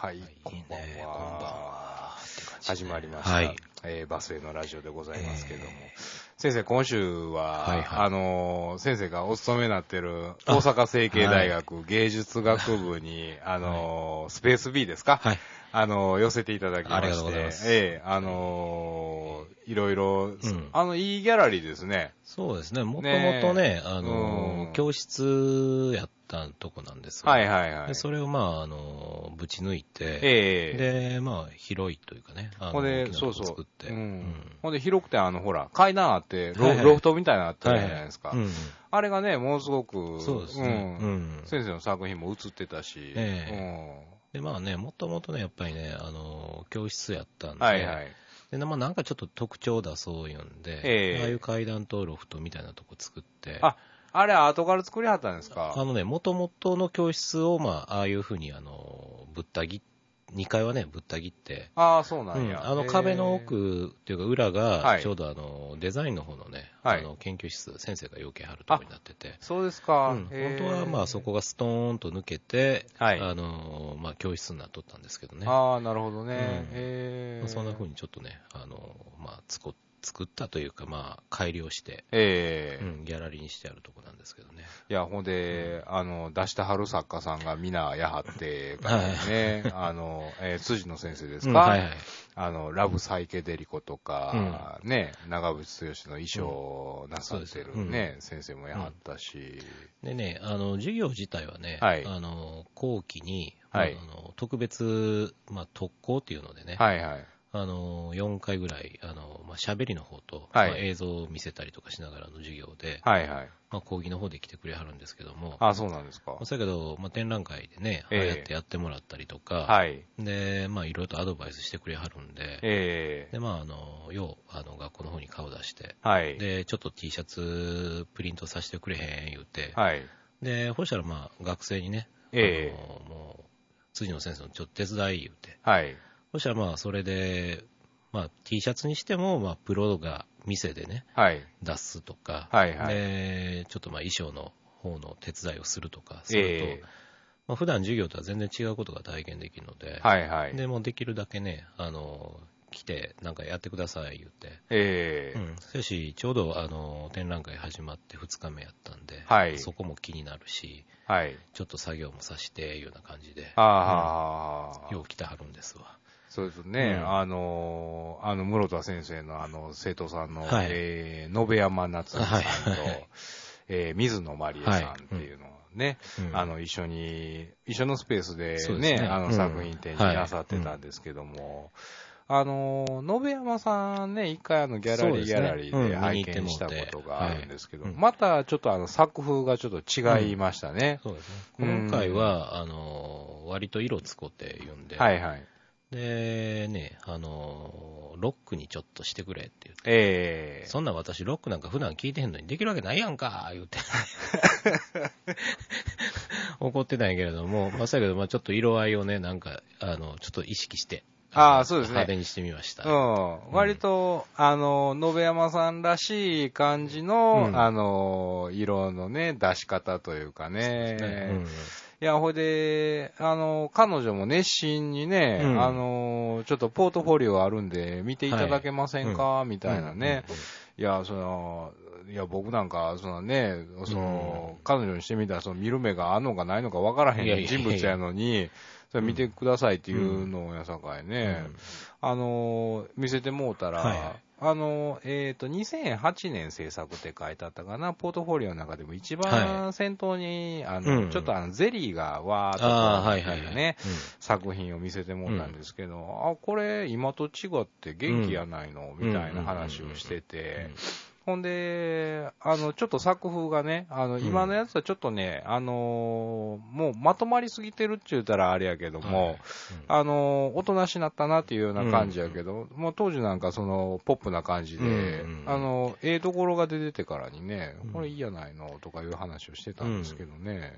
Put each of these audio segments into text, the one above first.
はい、こんばんは。始まりました。 はい。 バスへのラジオでございますけども。先生、今週は、 はいはい、 先生がお勤めになってる大阪成蹊大学芸術学部に、スペース B ですか、 はい。 寄せていただきまして、 ありがとうございます。 いろいろ、いいギャラリーですね。 そうですね。もともとね、教室やったとこなんですが、 はいはいはい。 でそれをぶち抜いて、で、広いというかね、 ほんで、 大きなとこそうそう。 作って、 ほんで、広くて、ほら、階段あって、ロフトみたいなのあったじゃないですか。あれがね、ものすごく、 そうですね。 先生の作品も映ってたし、 で、もともとね、やっぱりね、教室やったんで、 はいはい。 で、なんかちょっと特徴出そういうんで、ああいう階段とロフトみたいなとこ作って、 あれ、後から作りはったんですか？ もともとの教室を、ああいうふうに、ぶった切2階はね、ぶった切って、 そうなんや。 壁の奥っていうか裏が、ちょうどデザインの方のね、研究室、先生が要件あるところになってて。 そうですか。 本当はそこがストーンと抜けて、教室になっとったんですけどね。 なるほどね。 そんな風にちょっとね、作ったというか、改良して、ギャラリーにしてあるところなんですけどね。 いや、ほんで、出したはる作家さんが皆やはってからね、辻野先生ですか、ラブサイケデリコとか、ね、長渕剛の衣装をなさってるね、先生もやはったし。 でね、授業自体はね、後期に、特別、特攻っていうのでね、4回ぐらい、喋りの方と、映像を見せたりとかしながらの授業で、講義の方で来てくれはるんですけども、 そうなんですか。 だけど、展覧会でね、やってもらったりとか、で、いろいろとアドバイスしてくれはるんで、で、よう、学校の方に顔出して、で、ちょっと T シャツプリントさせてくれへん言うて、で、ほしたら学生にね、もう、辻野先生のちょっと手伝い言うて、そしたらそれで、T シャツにしても、プロが店でね、出すとか、で、ちょっと衣装の方の手伝いをするとか、すると、普段授業とは全然違うことが体験できるので、で、もうできるだけね、来て、なんかやってください言って、しかし、ちょうど展覧会始まって2日目やったんで、そこも気になるし、ちょっと作業もさして、いうような感じで、よう来てはるんですわ。 そうですね。室田先生の生徒さんの、延山夏美さんと、水野まりえさんっていうのをね、一緒のスペースでね、作品展になさってたんですけども、延山さんね、一回ギャラリーで拝見したことがあるんですけど、またちょっと作風がちょっと違いましたね。 そうですね。今回は、割と色使って言うんで、で、ね、ロックにちょっとしてくれって言って、そんな私ロックなんか普段聞いてへんのにできるわけないやんか言って、怒ってたんやけれども、だけど、ちょっと色合いをね、なんか、ちょっと意識して、 そうですね。 派手にしてみました。 割と、延山さんらしい感じの、色のね、出し方というかね。いや、ほいで、彼女も熱心にね、ちょっとポートフォリオあるんで、見ていただけませんか、みたいなね。いや、僕なんか、彼女にしてみたら、見る目があんのかないのかわからへん人物やのに、それ見てくださいっていうのをやさかいね、見せてもうたら、2008年制作って書いてあったかな、ポートフォリオの中でも一番先頭に、ちょっとゼリーがわーっとこうっていうね、作品を見せてもうたんですけど、これ今と違って元気やないの、みたいな話をしてて、ほんで、ちょっと作風がね、今のやつはちょっとね、もうまとまりすぎてるって言ったらあれやけども、おとなしなったなっていうような感じやけど、もう当時なんかポップな感じで、ところが出ててからにね、これいいやないのとかいう話をしてたんですけどね。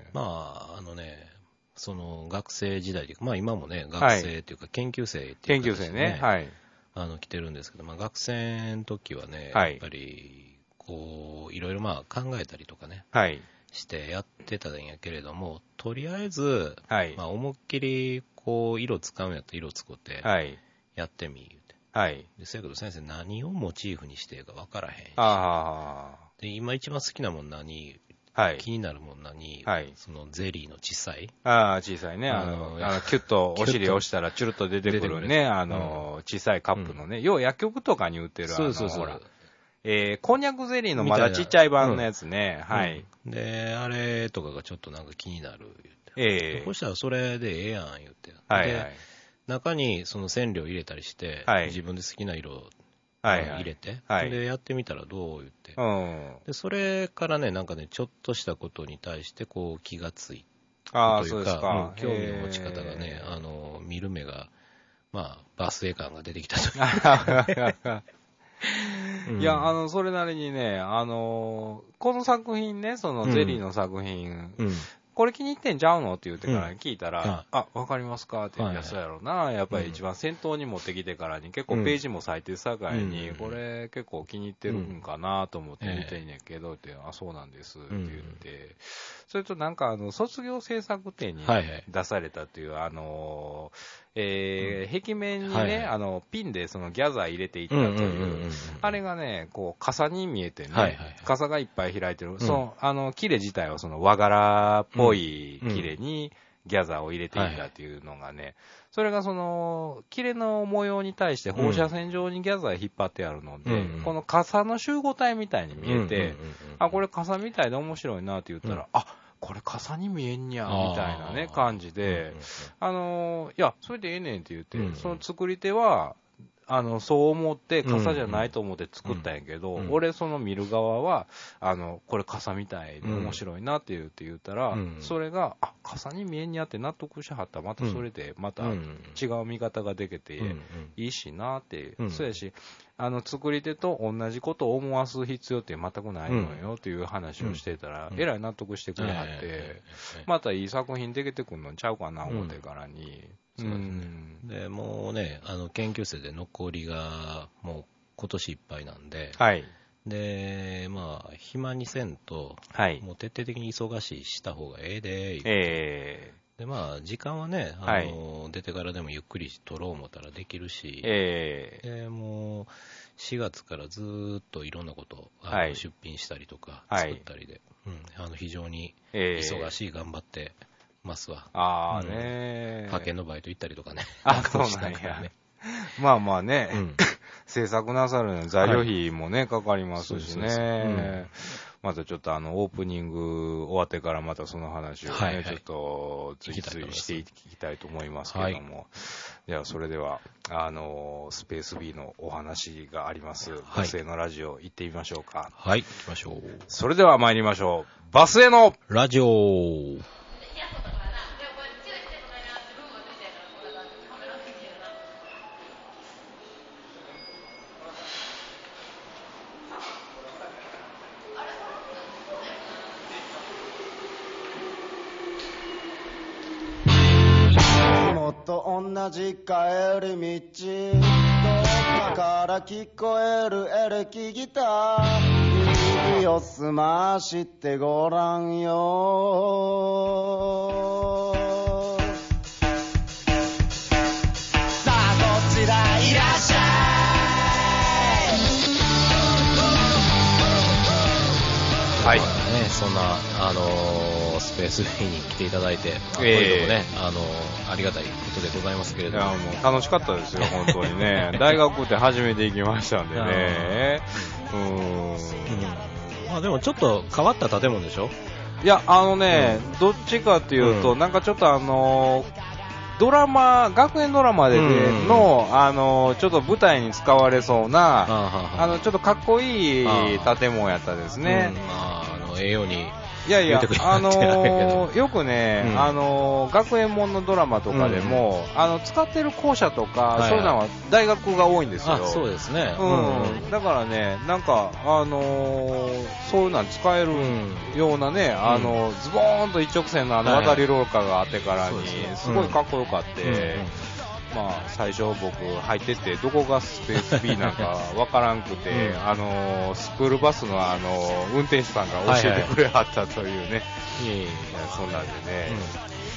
学生時代で、今もね、学生っていうか研究生っていうか、 研究生ね、 来てるんですけど、学生の時はね、やっぱり、こう、いろいろ考えたりとかね、してやってたんやけれども、とりあえず、思いっきり、 こう色使うんやったら色使ってやってみ言うて、 はい。 でそやけど先生何をモチーフにしてるか分からへんし、で今一番好きなもん何、はい、気になるもん何、はい、そのゼリーの小さい、 小さいね、キュッとお尻押したらチュルッと出てくるね、小さいカップのね、要は薬局とかに売ってるそうほら、こんにゃくゼリーのまだちっちゃい版のやつね、はい。 で、あれとかがちょっとなんか気になる言って。そしたらそれでええやん言って。はいはい。中にその染料入れたりして、はい、自分で好きな色を入れて、はいはい、で、やってみたらどう言って。で、それからね、なんかね、ちょっとしたことに対してこう気がついたというか、興味の持ち方がね、見る目が、まあ、バスエ感が出てきたというか。 いや、それなりにね、この作品ね、そのゼリーの作品、これ気に入ってんちゃうのって言ってから聞いたら、わかりますかって言うやつやろうな。やっぱり一番先頭に持ってきてからに結構ページも割いてるさかいに、これ結構気に入ってるんかなと思って見てんねんけどって、そうなんですって言って、それとなんか卒業制作展に出されたという、壁面にね、ピンでそのギャザー入れていったという、あれがね、こう、傘に見えてね、傘がいっぱい開いてる、切れ自体はその和柄っぽい切れにギャザーを入れていったっていうのがね、それがその、切れの模様に対して放射線状にギャザー引っ張ってあるので、この傘の集合体みたいに見えて、これ傘みたいで面白いなって言ったら、これ傘に見えんにゃみたいなね感じで、いやそれでええねんって言って、その作り手はそう思って傘じゃないと思って作ったんやけど、俺その見る側はこれ傘みたいで面白いなって言ったら、それが傘に見えんにゃって納得しはったらまたそれでまた違う見方ができていいしなって、そうやし作り手と同じことを思わす必要って全くないのよっていう話をしてたら、えらい納得してくれはって、またいい作品できてくるのちゃうかな思ってからに。 でもうね、研究生で残りがもう今年いっぱいなんで、で、まあ、暇にせんと、もう徹底的に忙しいした方がええで、で、まあ、時間はね、出てからでもゆっくり取ろう思ったらできるし、でもう、4月からずーっといろんなこと出品したりとか、作ったりで、非常に忙しい、頑張ってますわ。派遣のバイト行ったりとかね。 そうなんや。まあまあね、制作なさるの材料費もね、かかりますしね。またちょっとオープニング終わってからまたその話をね、ちょっと追随していきたいと思いますけれども。ではそれでは、スペース B のお話があります、バスへのラジオ行ってみましょうか。 はい、行きましょう。 それでは参りましょう。バスへのラジオ。 同じ帰り道、どっかから聞こえるエレキギター、耳を澄ましてごらんよ。さあこちらいらっしゃい。 はい、ね、そんなスペース B に来ていただいて、こういうのもね、ありがたいことでございますけれども。いや、 もう楽しかったですよ、本当にね。大学って初めて行きましたんでね。 まあでもちょっと変わった建物でしょ？ いや、どっちかっていうと、なんかちょっとドラマ、学園ドラマでの、ちょっと舞台に使われそうな、ちょっとかっこいい建物やったですね。 栄養に。 いやいや、よくね、学園もんのドラマとかでも、使ってる校舎とか、そういうのは大学が多いんですよ。 そうですね。 だからね、なんか、そういうのは使えるようなね、ズボーンと一直線の渡り廊下があってからに、すごいかっこよかって、まあ、最初僕入っててどこがスペース B なんかわからんくて、スクールバスの運転手さんが教えてくれはったというね、そんなんでね、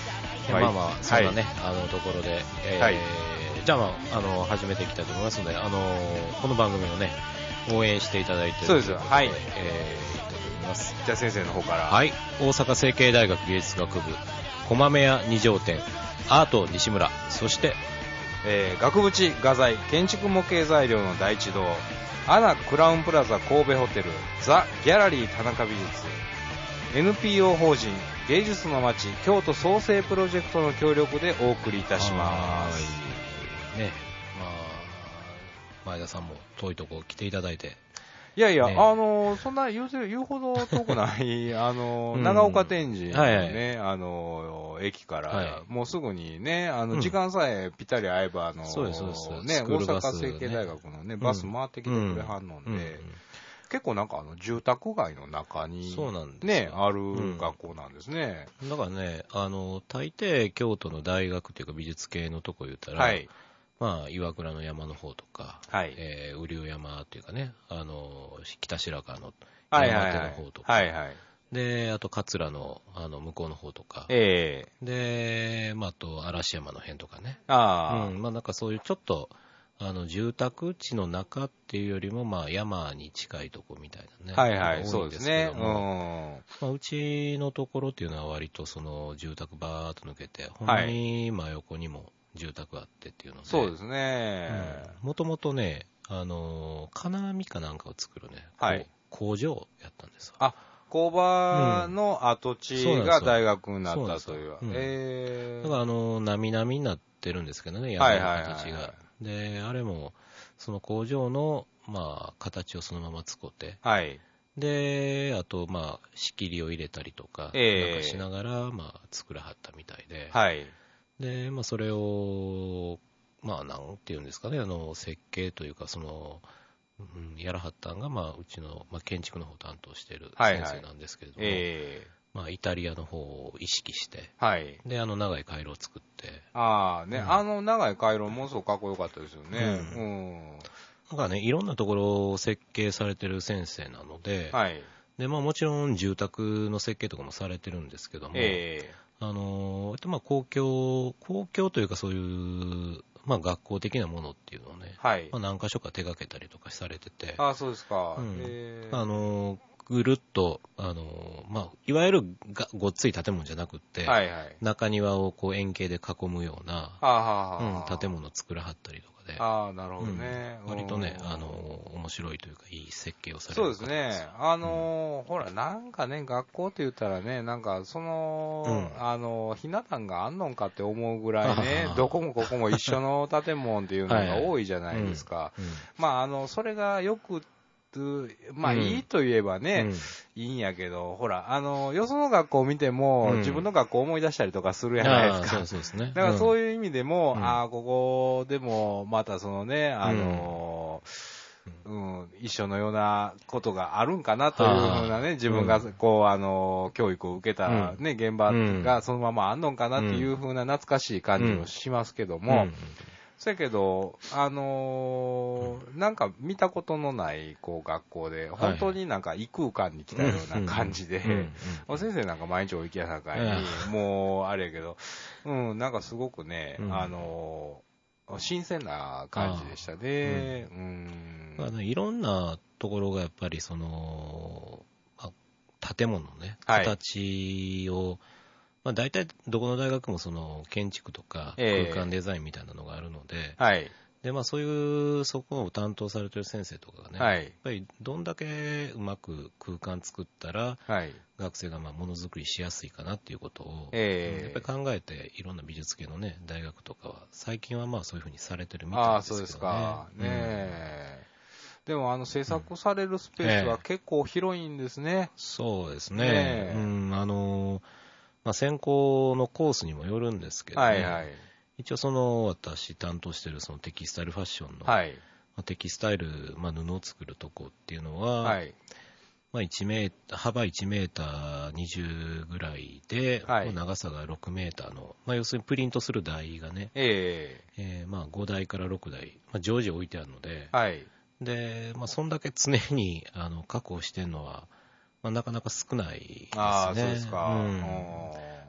まあまあ、そんなね、ところで、じゃあまあ、始めていきたいと思いますので、この番組をね、応援していただいているそうですよ。はい。いきたいと思います。 じゃあ先生の方から。 はい。大阪成蹊大学芸術学部、駒目屋二条店、アート西村、そして、 額縁画材建築模型材料の第一堂、アナクラウンプラザ神戸ホテル、ザ・ギャラリー田中美術、NPO 法人芸術の街京都創生プロジェクトの協力でお送りいたします。 ね、まあ、前田さんも遠いとこ来ていただいて。 いやいや、ね、そんな言うほど遠くない、長岡天神のね、駅から、もうすぐにね、時間さえぴったり合えば、ね、大阪成蹊大学のね、バス回ってきてくれはんので、結構なんか住宅街の中にね、ある学校なんですね。 だからね、大抵京都の大学っていうか美術系のとこ言ったら、まあ、岩倉の山の方とか、雨竜山っていうかね、北白川の山手の方とか、で、あと桂の、向こうの方とか、で、まあ、あと嵐山の辺とかね。まあ、なんかそういうちょっと、住宅地の中っていうよりも、まあ、山に近いとこみたいなね。 そうですね。 まあ、うちのところっていうのは割とその住宅バーっと抜けて、ほんまに真横にも住宅があってっていうので。 そうですね。 もともとね、金網かなんかを作るね、工場やったんですよ。 工場の跡地が大学になったという。 だからなみなみになってるんですけどね、山の形が。で、あれも、その工場の、まあ、形をそのまま使って、で、あと、まあ、仕切りを入れたりとか、なんかしながら、まあ、作らはったみたいで、で、まあ、それを、まあ、なんていうんですかね、設計というか、その、やらはったんが、まあ、うちの、まあ、建築の方を担当している先生なんですけれども、まあ、イタリアの方を意識して、で、長い回廊を作って、 長い回廊もすごくかっこよかったですよね。 だからね、いろんなところを設計されてる先生なので、で、まあ、もちろん住宅の設計とかもされてるんですけども、まあ、公共というかそういう、まあ、学校的なものっていうのをね、まあ、何か所か手掛けたりとかされてて、 そうですか。 ぐるっと、まあ、いわゆるごっつい建物じゃなくって、中庭をこう円形で囲むような、建物を作らはったりとかで、 なるほどね。 割とね、面白いというか、いい設計をされる。そうですね。ほら、なんかね、学校って言ったらね、なんか、その、ひな壇があんのんかって思うぐらいね、どこもここも一緒の建物っていうのが多いじゃないですか。まあ、それがよく、まあ、いいと言えばね、いいんやけど、ほら、よその学校を見ても、自分の学校を思い出したりとかするじゃないですか。 そうですね。 だからそういう意味でも、ここでも、またそのね、一緒のようなことがあるんかなというふうなね、自分がこう、教育を受けたね、現場がそのままあんのんかなっていうふうな懐かしい感じをしますけども、そやけど、なんか見たことのないこう学校で、本当になんか異空間に来たような感じで、先生なんか毎日お行きやさかいに、もうあれやけど、なんかすごくね、新鮮な感じでしたね。 いろんなところがやっぱりその、建物のね、形を、まあ、大体どこの大学もその建築とか空間デザインみたいなのがあるので、でまあ、そういうそこを担当されてる先生とかがね、やっぱりどんだけうまく空間作ったら、学生がまあものづくりしやすいかなっていうことを、やっぱり考えていろんな美術系のね大学とかは最近はまあそういうふうにされてるみたいですけどね。そうですかね。 でも制作されるスペースは結構広いんですね。 そうですね。まあ、専攻のコースにもよるんですけど、一応その私担当しているそのテキスタイルファッションの、テキスタイル、まあ、布を作るとこっていうのは、まあ、幅1メーター20ぐらいで、長さが6メーターの、まあ、要するにプリントする台がね、まあ、5台から6台、まあ、常時置いてあるので、で、まあ、そんだけ常に確保してるのは、まあ、なかなか少ないですね。 そうですか。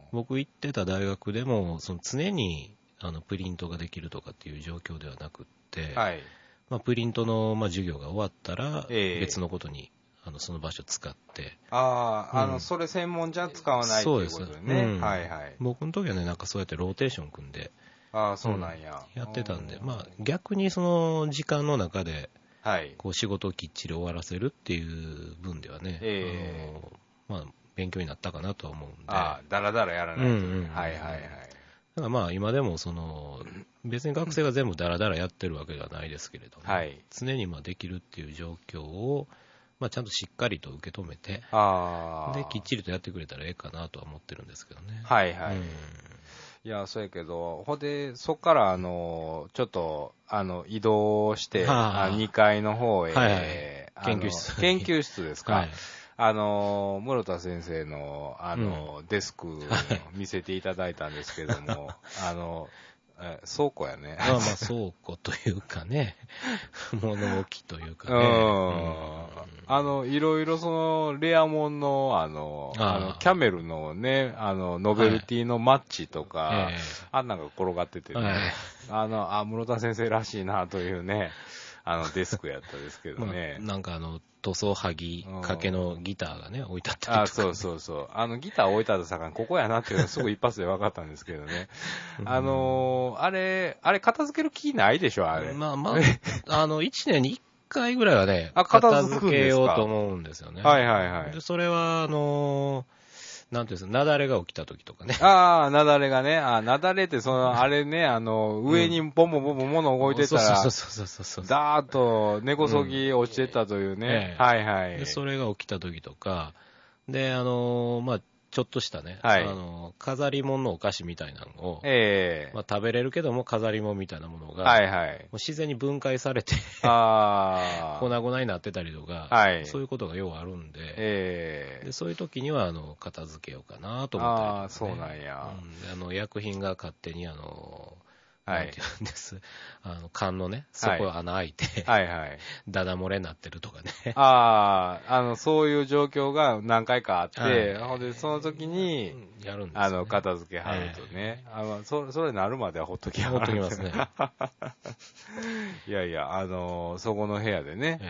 僕行ってた大学でも、その常にプリントができるとかっていう状況ではなくって、はい、まあ、プリントの、まあ、授業が終わったら、別のことに、その場所使って。 それ専門じゃ使わないということでね。はいはい。 僕の時はね、なんかそうやってローテーション組んで、 そうなんや。 やってたんで、まあ、逆にその時間の中で、はい、こう仕事をきっちり終わらせるっていう分ではね、まあ、勉強になったかなとは思うんで。 だらだらやらないと、はいはいはい。だからまあ今でも別に学生が全部ダラダラやってるわけではないですけれども、はい、常にまあできるっていう状況を、まあ、ちゃんとしっかりと受け止めて、できっちりとやってくれたらええかなとは思ってるんですけどね。 はいはい。いや、そうやけど、そっから、ちょっと、移動して、2階の方へ、はいはい、研究室ですか。はい、室田先生の、デスク見せていただいたんですけども、倉庫やね。 まあ倉庫というかね、物置というかね。 いろいろレアモンの、キャメルのね、ノベルティのマッチとか、あんなんが転がっててね、室田先生らしいなというね、デスクやったですけどね。 なんか塗装はぎかけのギターがね、置いてあったりとか、ね。 そうそうそう。ギター置いてあった坂ここやなっていうのはすぐ一発で分かったんですけどね。あれ片付ける気ないでしょ、あれ。 まあ、1年に1回ぐらいはね、片付けようと思うんですよね。 はいはいはい。 で、それは、なんていうんですか、雪崩が起きた時とかね。 雪崩がね。雪崩ってあれね、上にボンボンボンボン物動いてたら、 そう。 ダーッと根こそぎ落ちてったというね。はいはい。 で、それが起きた時とか、で、まあ、ちょっとしたね、はい、飾り物のお菓子みたいなのを、まあ、食べれるけども飾り物みたいなものが、はいはい、もう自然に分解されて粉々になってたりとか、はい、そういうことがようあるんで、でそういう時には片付けようかなと思ったりとか、ね、 そうなんや、 薬品が勝手にはい、なんて言うんです。缶のね、そこ穴開いて、はいはい。ダダ漏れになってるとかね。 そういう状況が何回かあって、ほんで、その時に、 やるんですね。 片付け入るとね。それなるまではほっときほっときますね。 いやいや、そこの部屋でね、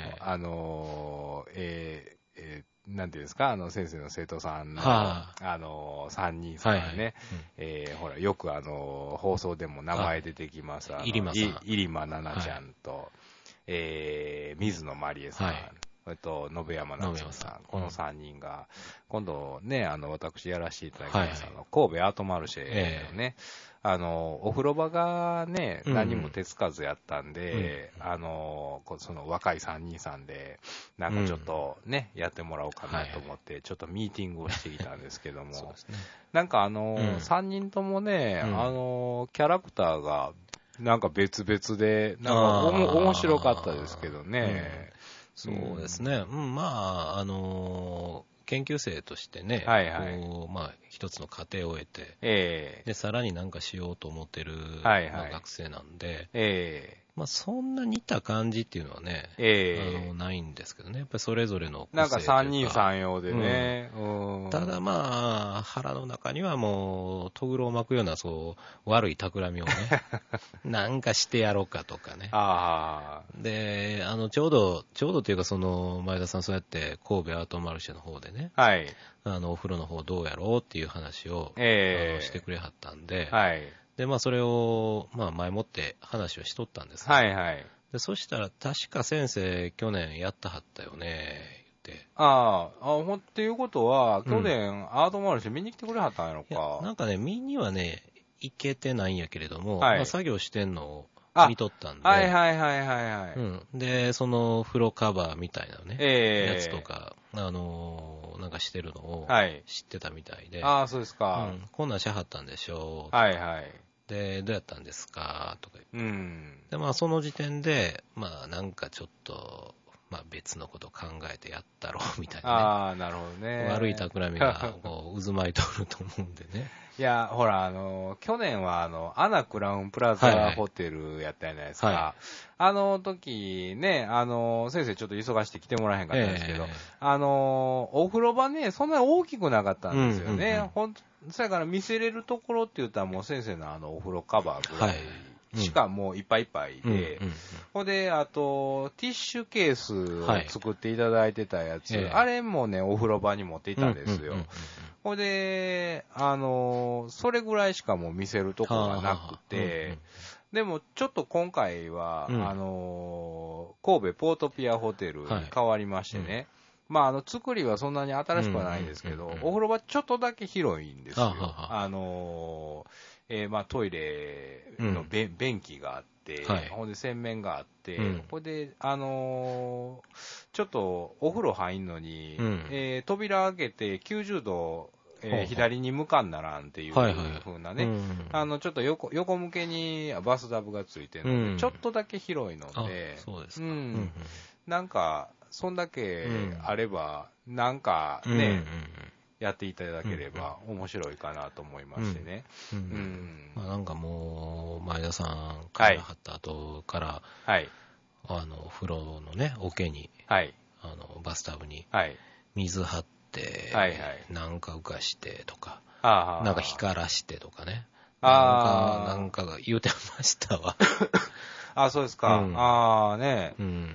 なんていうんですか、先生の生徒さんの、3人さんね、ほら、よく放送でも名前出てきます、入間奈々ちゃんと、水野まりえさん、信山夏美さん、この3人が、今度ね、私やらせていただきます、神戸アートマルシェのね、お風呂場がね、何も手つかずやったんで、その若い3人さんで、なんかちょっとね、やってもらおうかなと思って、ちょっとミーティングをしてきたんですけども、なんか3人ともね、キャラクターが、なんか別々で、なんか面白かったですけどね。 そうですね。まあ、研究生としてね、まあ、一つの過程を得て、で、さらになんかしようと思ってる、学生なんで、まあ、そんな似た感じっていうのはね、ないんですけどね。やっぱりそれぞれの個性というか。 なんか三人三様でね。 ただまあ、腹の中にはもう、とぐろを巻くような、悪い企みをね、なんかしてやろうかとかね。で、ちょうどっていうか、前田さんそうやって神戸アートマルシェの方でね、はい。お風呂の方どうやろうっていう話を、してくれはったんで、はい。で、まあ、それを、まあ、前もって話をしとったんですけど、はいはい。で、そしたら、確か先生、去年やったはったよね、言って。 っていうことは、去年、アートマルシェ見に来てくれはったんやろか。 なんかね、見にはね、行けてないんやけれども、まあ、作業してんのを見とったんで。 はいはいはいはい。 で、風呂カバーみたいなね、やつとか、なんかしてるのを知ってたみたいで。 そうですか。 こんなんしはったんでしょう。はいはい。 で、どうやったんですかとか言って。で、まあ、その時点で、まあ、なんかちょっと、 まあ別のこと考えてやったろうみたいな、ね。ああ、なるほどね。 悪い企みがこう渦巻いとると思うんでね。 いや、ほら、去年はアナクラウンプラザホテルやったじゃないですか。はいはい、あの時ね、先生ちょっと忙しくて来てもらえへんかったんですけど、お風呂場ね、そんなに大きくなかったんですよね。そやから見せれるところって言ったらもう先生のお風呂カバーぐらい。しかもういっぱいいっぱいで、ほんで、あと、ティッシュケースを作っていただいてたやつ、あれもね、お風呂場に持っていたんですよ。ほんで、それぐらいしかもう見せるとこがなくて、でもちょっと今回は、神戸ポートピアホテルに変わりましてね、まあ、作りはそんなに新しくはないんですけど、お風呂場ちょっとだけ広いんですよ。まあ、トイレの便器があって、ほんで洗面があって、ほんで、ちょっとお風呂入んのに、扉開けて90度、左に向かんならんっていう風なね、ちょっと横向けにバスタブがついてるので、ちょっとだけ広いので、 そうですか。 なんか、そんだけあれば、なんかね、やっていただければ面白いかなと思いましてね。 まあ、なんかもう、前田さんから貼った後から、風呂のね、桶に、バスタブに、水張って、なんか浮かしてとか、なんか光らしてとかね。なんかが言うてましたわ。 あ、そうですか。ね。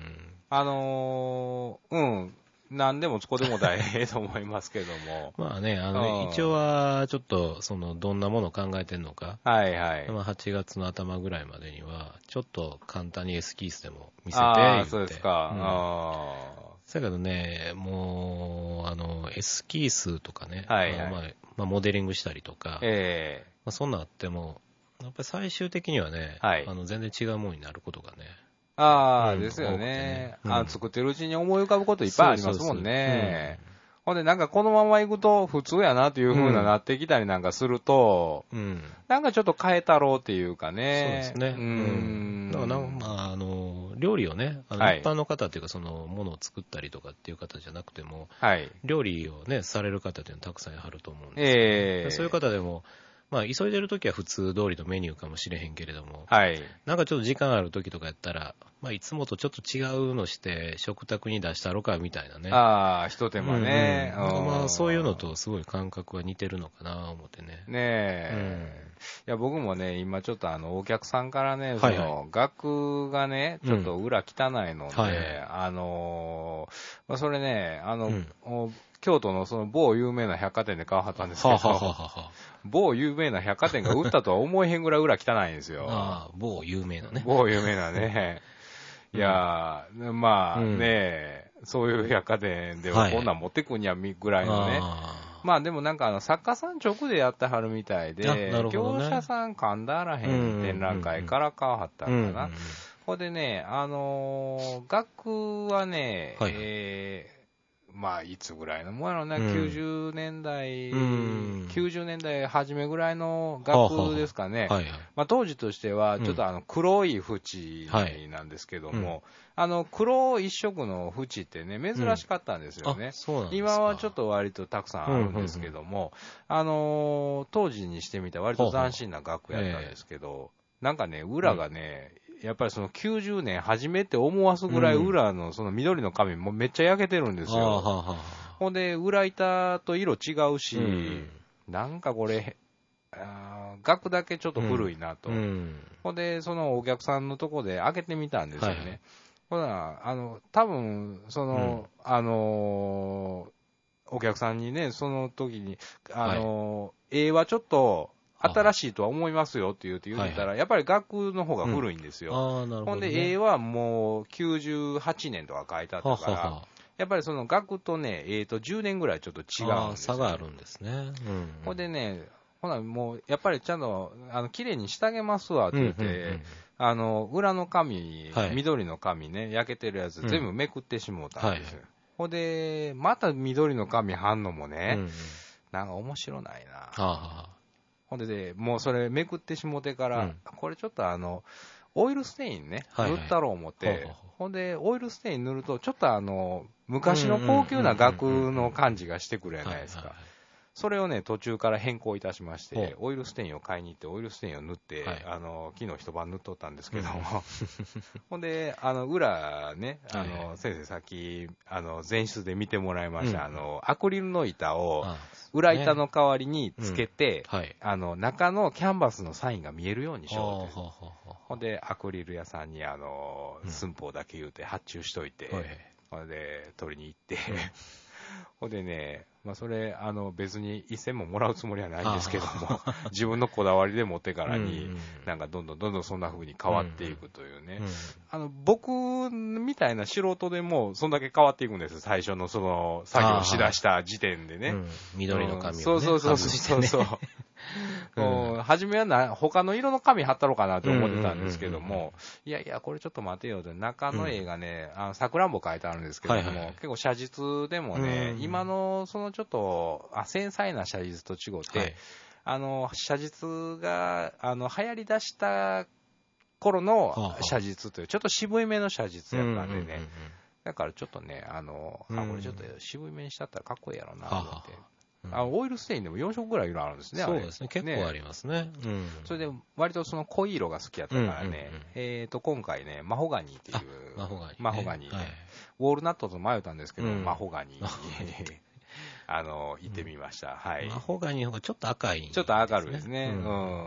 何でもつこでも大変と思いますけども。 まあね、一応は、ちょっと、どんなものを考えてるのか。まあ、8月の頭ぐらいまでには、ちょっと簡単にエスキースでも見せて、 そうですか。 だけどね、もう、エスキースとかね、まあ、モデリングしたりとか、まあ、そんなあっても、やっぱり最終的にはね、全然違うものになることがね、 ですよね。作ってるうちに思い浮かぶこといっぱいありますもんね。ほんで、なんかこのまま行くと普通やなという風ななってきたりなんかすると、なんかちょっと変えたろうっていうかね。 そうですね。だからまあ、料理をね、一般の方っていうか、ものを作ったりとかっていう方じゃなくても、料理をね、される方っていうのはたくさんいると思うんですよ、そういう方でも、まあ、急いでるときは普通通りのメニューかもしれへんけれども、なんかちょっと時間あるときとかやったら、まあ、いつもとちょっと違うのして食卓に出したろかみたいなね。 一手間ね。 まあ、そういうのとすごい感覚は似てるのかな、思ってね。 いや、僕もね、今ちょっとお客さんからね、額がね、ちょっと裏汚いので、まあ、それね、京都のその某有名な百貨店で買わはったんですけど、某有名な百貨店が売ったとは思えへんぐらい裏汚いんですよ。 某有名なね。 某有名なね。いやー、まあね、そういう百貨店ではこんなん持ってくんやぐらいのね。まあでもなんか作家さん直でやってはるみたいで、業者さん噛んだらへん展覧会から買わはったんかな。ここでね、額はね、まあ、いつぐらいのものやろね、90年代、90年代初めぐらいの額ですかね。まあ、当時としては、ちょっと黒い縁なんですけども、黒一色の縁ってね、珍しかったんですよね。今はちょっと割とたくさんあるんですけども、当時にしてみたら割と斬新な額やったんですけど、なんかね、裏がね、やっぱりその90年初めて思わすぐらい裏のその緑の紙もめっちゃ焼けてるんですよ。ほんで、裏板と色違うし、なんかこれ、額だけちょっと古いなと。ほんで、そのお客さんのとこで開けてみたんですよね。ほな、多分、お客さんにね、その時に、絵はちょっと、新しいとは思いますよって言ってたら、やっぱり額の方が古いんですよ。ほんで、絵はもう98年とか書いてあったから、やっぱりその額とね、10年ぐらいちょっと違うんですよ。 差があるんですね。 ほんでね、ほなもう、やっぱりちゃんと、綺麗にしてあげますわって言って、裏の紙、緑の紙ね、焼けてるやつ全部めくってしもうたんですよ。ほんで、また緑の紙貼んのもね、なんか面白ないな。ほんで、もうそれめくってしもてから、これちょっとオイルステインね、塗ったろう思って、ほんで、オイルステイン塗ると、ちょっと昔の高級な額の感じがしてくるじゃないですか。それをね、途中から変更いたしまして、オイルステインを買いに行って、オイルステインを塗って、昨日一晩塗っとったんですけども、ほんで、裏ね、先生さっき、前室で見てもらいました、アクリルの板を、裏板の代わりにつけて、中のキャンバスのサインが見えるようにしようって。ほんで、アクリル屋さんに、寸法だけ言うて発注しといて、ほんで、取りに行って、ほんでね、それ、別に一銭ももらうつもりはないんですけども、自分のこだわりで持ってからに、なんかどんどんそんな風に変わっていくというね。僕みたいな素人でも、そんだけ変わっていくんです。最初のその、作業しだした時点でね。 緑の紙をね。 そう。初めは他の色の紙貼ったろうかなと思ってたんですけども、いやいや、これちょっと待てよと、中の絵がね、さくらんぼ書いてあるんですけども、結構写実でもね、今のそのちょっと繊細な写実と違って、写実が流行り出した頃の写実という、ちょっと渋い目の写実やったんでね、だからちょっとね、これちょっと渋い目にしちゃったらかっこいいやろうなと思って。オイルステインでも4色ぐらい色あるんですね。 そうですね、結構ありますね。 それで割とその濃い色が好きやったからね、今回ね、マホガニーっていう、マホガニーね、ウォールナットと迷ったんですけど、マホガニー行ってみました。 マホガニーの方がちょっと赤い。 ちょっと明るいですね。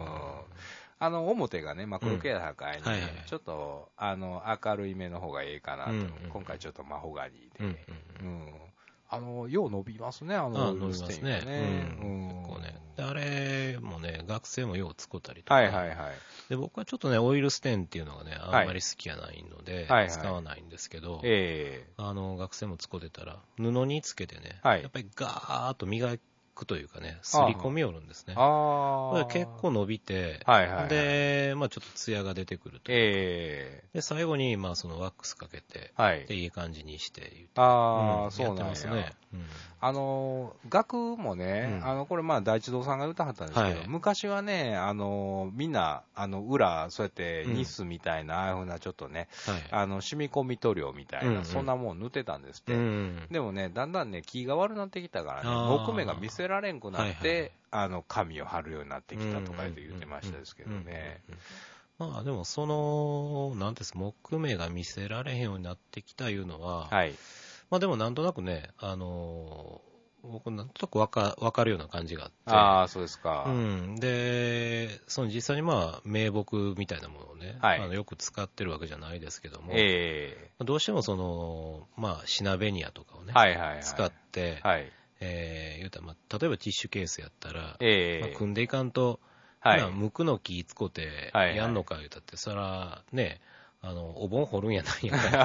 表がね、黒系だからに、ちょっと明るい目の方がいいかなと、今回ちょっとマホガニーで。よう伸びますね、 伸びますね。結構ね。あれもね、学生もよう作ったりとか。で、僕はちょっとね、オイルステンっていうのがね、あんまり好きじゃないので、使わないんですけど、学生も使ってたら、布につけてね、やっぱりガーッと磨くというかね、すり込みよるんですね。これ結構伸びて、で、ちょっとツヤが出てくるというか、で、最後に、そのワックスかけて、で、いい感じにして、 そうなんですね。額もね、これ第一堂さんが歌はったんですけど、昔はね、みんな、裏、そうやってニスみたいな、ああいうふうなちょっとね、染み込み塗料みたいな、そんなもん塗ってたんですって。でもね、だんだんね、気が悪くなってきたからね、木目が見せられんくなって、紙を貼るようになってきたとか言ってましたですけどね。 でもなんです、木目が見せられへんようになってきたいうのは、でもなんとなくね、僕なんとなくわかるような感じがあって。そうですか。 で、実際に名木みたいなものをね、よく使ってるわけじゃないですけども、どうしてもシナベニアとかをね、使って、言うたら、例えばティッシュケースやったら、組んでいかんと、無垢の木使ってやんのか言うたって、そらね、お盆掘るんやないんやから。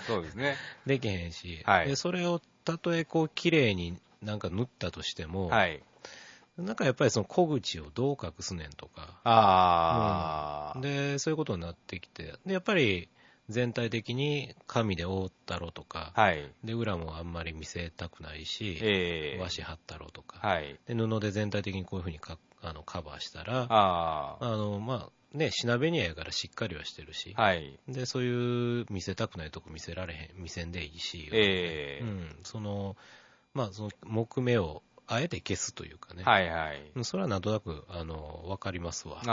そうですね。 できへんし。で、それをたとえ綺麗になんか塗ったとしても、なんかやっぱりその小口をどう隠すねんとか。で、そういうことになってきて、で、やっぱり全体的に紙で覆ったろとか、で、裏もあんまり見せたくないし、和紙貼ったろとか、で、布で全体的にこういうふうにカバーしたら、シナベニアやからしっかりはしてるし、で、そういう見せたくないとこ見せんでいいし、その木目をあえて消すというかね、それはなんとなくわかりますわ。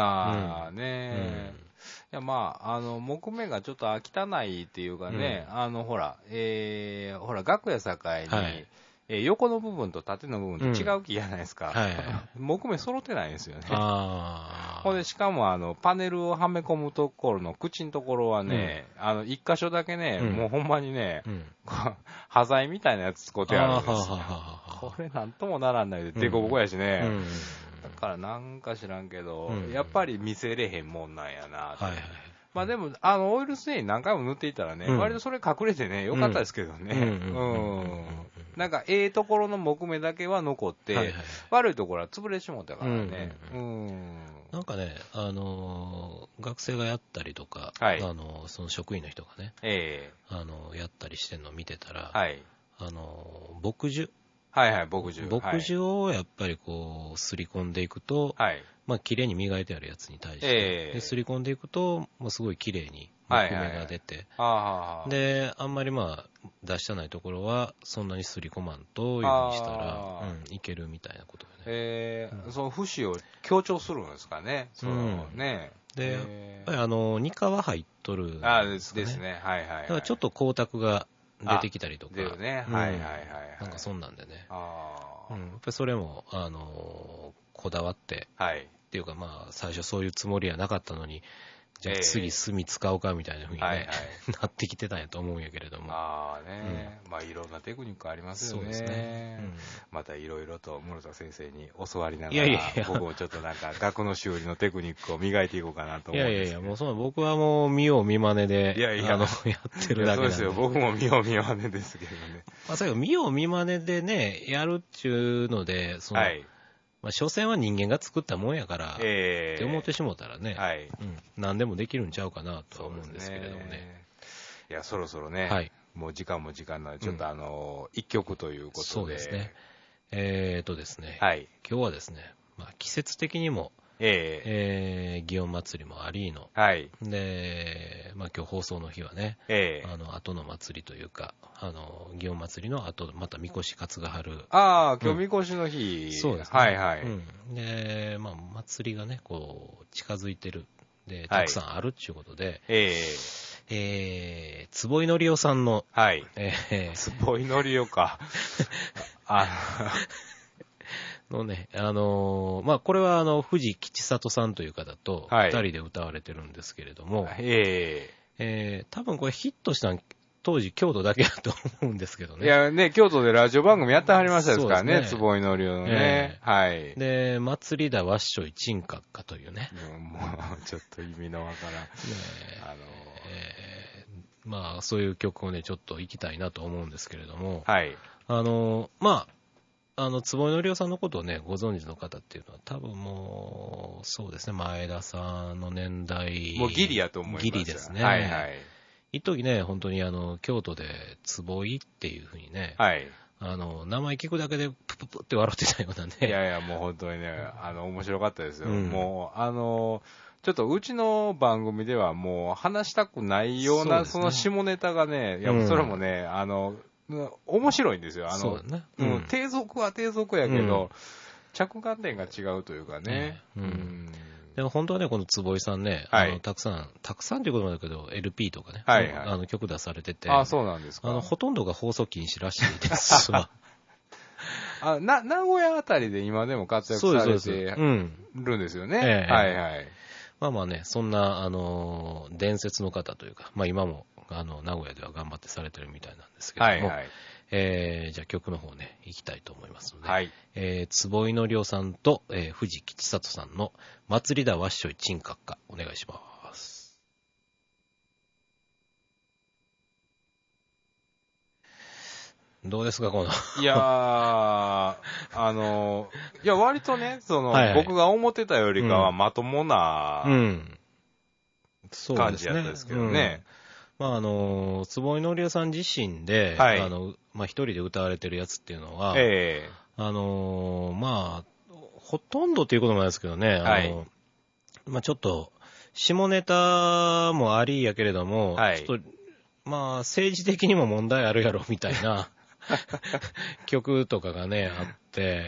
いや木目がちょっと汚いっていうかね、ほら、楽屋境に、横の部分と縦の部分と違う木じゃないですか。木目揃ってないんですよね。ほんで、しかもパネルをはめ込むところの口のところはね、一箇所だけね、もうほんまにね、端材みたいなやつ使ってあるんですよ。これなんともならんないで、デコボコやしね。だからなんか知らんけど、やっぱり見せれへんもんなんやな。でも、オイルステイン何回も塗っていたらね、割とそれ隠れてね、よかったですけどね。なんか、ところの木目だけは残って、悪いところは潰れてしまったからね。 なんかね、学生がやったりとか、その職員の人がね、やったりしてるのを見てたら、墨汁。 はいはい、牧樹。 牧樹をやっぱりこう、すり込んでいくと、はい、まあ、綺麗に磨いてあるやつに対して、ですり込んでいくと、もうすごい綺麗に木目が出て、で、あんまりまあ、出したないところは、そんなにすり込まんというふうにしたら、いけるみたいなことよね。その節を強調するんですかね。ね。 で、やっぱりニカは入っとるんですかね。 ですね。はいはい。 だからちょっと光沢が出てきたりとか。 出るね。はいはいはい。 なんかそんなんでね。やっぱりそれも、こだわって、っていうかまあ、最初そういうつもりはなかったのに、じゃあ次炭使うかみたいな風にね、なってきてたんやと思うんやけれども。 まあね、まあいろんなテクニックありますよね。そうですね。またいろいろと室田先生に教わりながら、僕もちょっとなんか額の修理のテクニックを磨いていこうかなと思うんですけど。 もう僕はもう見よう見まねで、やってるだけなんで。 そうですよ、僕も見よう見まねですけどね。 まあ、最後見よう見まねでね、やるっちゅうので、まあ、所詮は人間が作ったもんやから、って思ってしもたらね、何でもできるんちゃうかなとは思うんですけれどもね。 いや、そろそろね、もう時間も時間なので、ちょっと一曲ということで。 そうですね。ですね、今日はですね、まあ、季節的にも、祇園祭りもありの、で、まあ、今日放送の日はね、後の祭りというか、祇園祭りの後、またみこし担がはる。 今日みこしの日。 そうですね。はいはい。で、まあ、祭りがね、こう、近づいてる。で、たくさんあるっていうことで、坪井紀夫さんの、 坪井紀夫か。 のね、まあ、これは藤吉里さんという方と二人で歌われてるんですけれども、多分これヒットしたの当時京都だけだと思うんですけどね。 いやね、京都でラジオ番組やってはりましたですからね、坪井紀夫のね。はい。 で、祭りだわっしょいちんかっかというね。 もう、ちょっと意味のわからん。 まあ、そういう曲をね、ちょっと行きたいなと思うんですけれども、まあ、坪井紀夫さんのことをね、ご存知の方っていうのは、多分もう、そうですね、前田さんの年代。 もうギリやと思います。 ギリですね。はいはい。一時ね、本当に京都で坪井っていうふうにね、名前聞くだけでプププって笑ってたようなね。 いやいや、もう本当にね、面白かったですよ。もう、ちょっとうちの番組ではもう話したくないような、その下ネタがね、いや、それもね、面白いんですよ。 そうだね。低俗は低俗やけど、着眼点が違うというかね。 でも本当はね、この坪井さんね、たくさんということもだけど、LP とかね、曲出されてて、 そうなんですか。 ほとんどが放送禁止らしいですわ。 名古屋あたりで今でも活躍されてるんですよね。はいはい。 まあまあね、そんな、伝説の方というか、まあ今も、名古屋では頑張ってされてるみたいなんですけども、じゃあ曲の方ね、行きたいと思いますので、坪井紀夫さんと、藤吉里さんの祭りだわっしょいちんかっか、お願いします。どうですか、この。 いやー、割とね、僕が思ってたよりかはまともな、感じやったですけどね。 まあ坪井紀夫さん自身で、まあ一人で歌われてるやつっていうのは、まあ、ほとんどっていうこともないですけどね、まあちょっと、下ネタもありやけれども、ちょっと、まあ政治的にも問題あるやろみたいな曲とかがね、あって、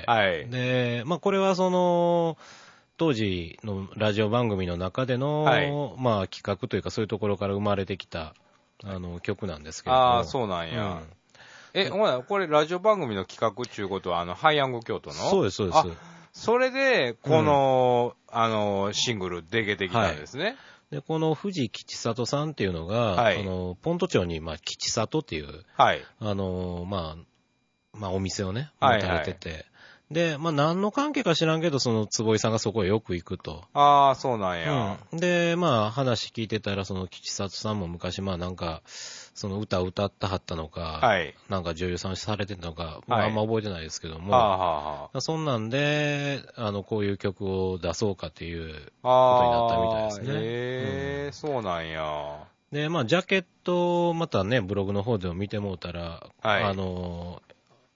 で、まあこれは当時のラジオ番組の中での、まあ企画というかそういうところから生まれてきた、曲なんですけれども。 そうなんや。これラジオ番組の企画っていうことは、ハイヤング京都の？ そうです、そうです。 それで、この、シングル出てきたんですね。 で、この藤吉里さんっていうのが、ポント町に、まあ、吉里っていう、まあ、お店をね、持たれてて、で、まあ、何の関係か知らんけど、坪井さんがそこへよく行くと。 そうなんや。 で、まあ、話聞いてたら、吉里さんも昔、まあ、なんか、歌歌ったはったのか、なんか女優さんされてたのか、まあ、あんま覚えてないですけども、そんなんで、こういう曲を出そうかっていうことになったみたいですね。 そうなんや。 で、まあ、ジャケット、またね、ブログの方でも見てもうたら、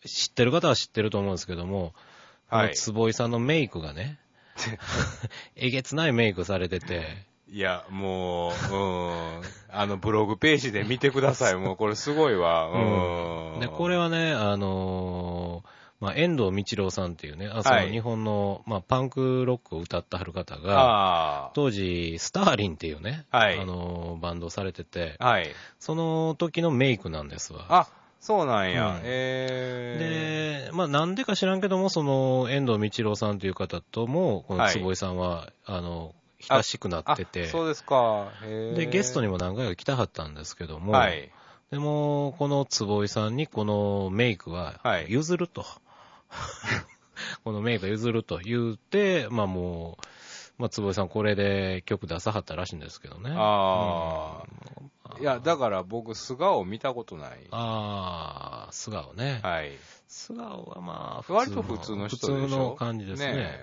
知ってる方は知ってると思うんですけども、はい、坪井さんのメイクがね、えげつないメイクされてて、 いや、もう、ブログページで見てください。もうこれすごいわ。 で、これはね、まあ、遠藤道郎さんっていうね、その日本の、まあ、パンクロックを歌ってはる方が、当時、スターリンっていうね、バンドをされてて、その時のメイクなんですわ。 あ、そうなんや。 で、まあ、なんでか知らんけども、その、遠藤道郎さんという方とも、この坪井さんは、親しくなってて、 そうですか。 で、ゲストにも何回か来たはったんですけども、でも、この坪井さんにこのメイクは譲ると。このメイクは譲ると言って、まあもう、まあ、坪井さんこれで曲出さはったらしいんですけどね。 いや、だから僕、素顔見たことない。 素顔ね。 はい。 素顔はまあ、 割と普通の人でしょ。 普通の感じですね。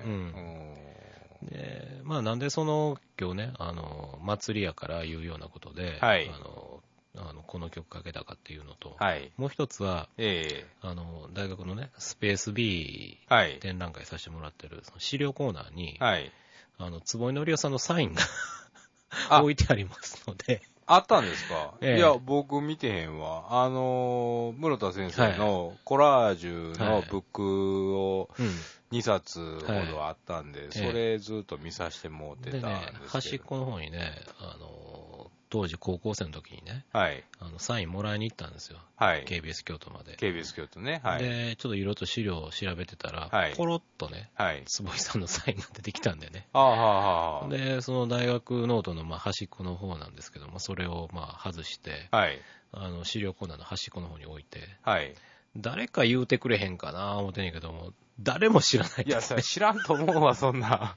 で、まあなんでその今日ね、祭りやからいうようなことで、この曲かけたかっていうのと、もう一つは、大学のね、スペース B 展覧会させてもらってる、その資料コーナーに、坪井紀夫さんのサインが置いてありますので。 あったんですか？いや、僕見てへんわ。室田先生のコラージュのブックを2冊ほどあったんで、それずっと見させてもらってたんですけど。 端っこの方にね、当時高校生の時にね、サインもらいに行ったんですよ。KBS 京都まで。 KBS 京都ね。 で、ちょっといろいろと資料を調べてたら、ポロッとね、坪井さんのサインが出てきたんでね。で、その大学ノートの端っこの方なんですけども、それを外して、資料コーナーの端っこの方に置いて、誰か言うてくれへんかな思ってんやけども、誰も知らない。 いや、それ知らんと思うわ、そんな。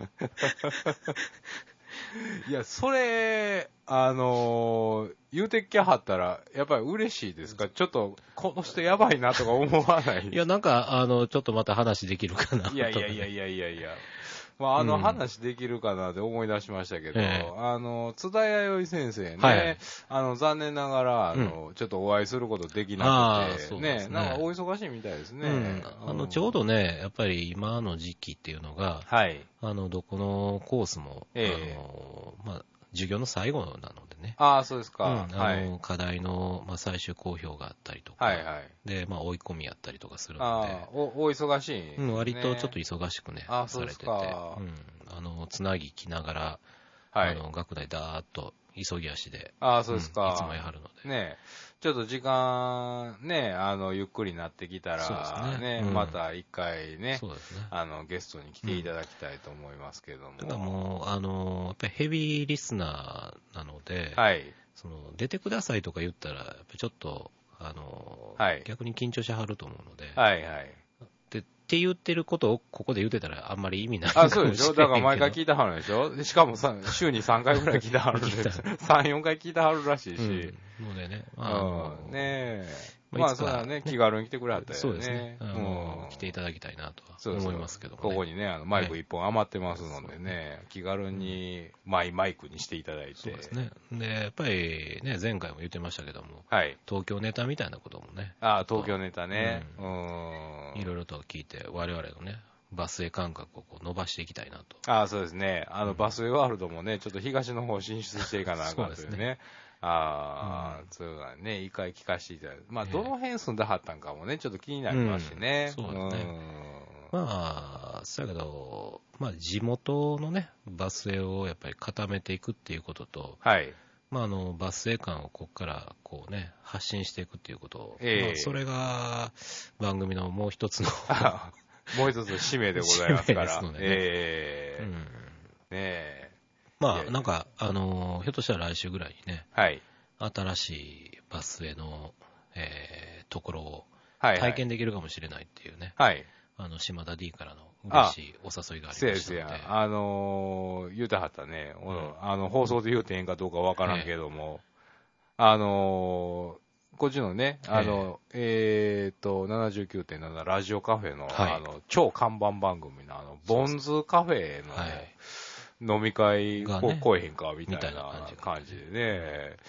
いや、それ、言うてきゃはったら、やっぱり嬉しいですか？ちょっと、この人やばいなとか思わない？ いや、なんか、ちょっとまた話できるかな。 いや。まあ、話できるかなって思い出しましたけど、津田弥生先生ね、残念ながら、ちょっとお会いすることできなくて、ね、なんかお忙しいみたいですね。 ちょうどね、やっぱり今の時期っていうのが、どこのコースも、まあ、授業の最後なのでね。 そうですか。 課題の、最終公表があったりとか、で、追い込みやったりとかするので。 お忙しい、ね。 割とちょっと忙しくね、されてて。つなぎ着ながら、学内だーっと急ぎ足で、 そうですか。 いつもやはるので。 ね、ちょっと時間、ね、ゆっくりなってきたら、ね、また一回ね、ゲストに来ていただきたいと思いますけども。 ただもう、やっぱりヘビーリスナーなので、出てくださいとか言ったら、やっぱりちょっと、逆に緊張しはると思うので、って言ってることをここで言ってたらあんまり意味ないかもしれない。 そうでしょ？だから毎回聞いてはるでしょ？しかも週に3回ぐらい聞いてはるんで、3、4回聞いてはるらしいし。 のでね。 ねまあ、そうだね、気軽に来てくれはったよね。 そうですね。来ていただきたいなとは思いますけども、 ここにね、マイク1本余ってますのでね、気軽にマイクにしていただいて。 そうですね。で、やっぱりね、前回も言ってましたけども、東京ネタみたいなこともね。 東京ネタね。 いろいろと聞いて、我々のね、バスへ感覚を伸ばしていきたいなと。 そうですね。バスへワールドもね、ちょっと東の方進出していかなあかんというね。そうだね、一回聞かせていただいて。まあ、どの辺住んではったんかもね、ちょっと気になりますしね。 そうですね。そうやけど、地元のね、バスへをやっぱり固めていくっていうことと、バスへ感をここからこうね、発信していくっていうことを、それが番組のもう一つのもう一つの使命でございますから。 ですのでね。 なんか、ひょっとしたら来週ぐらいにね、新しいバスへの、ところを体験できるかもしれないっていうね、島田 D からの嬉しいお誘いがありましたので。 そうです言うてはったね、放送で言うてへんかどうかわからんけども、こっちのね、79.7 ラジオカフェの、超看板番組のボンズカフェの、飲み会来えへんかみたいな感じでね。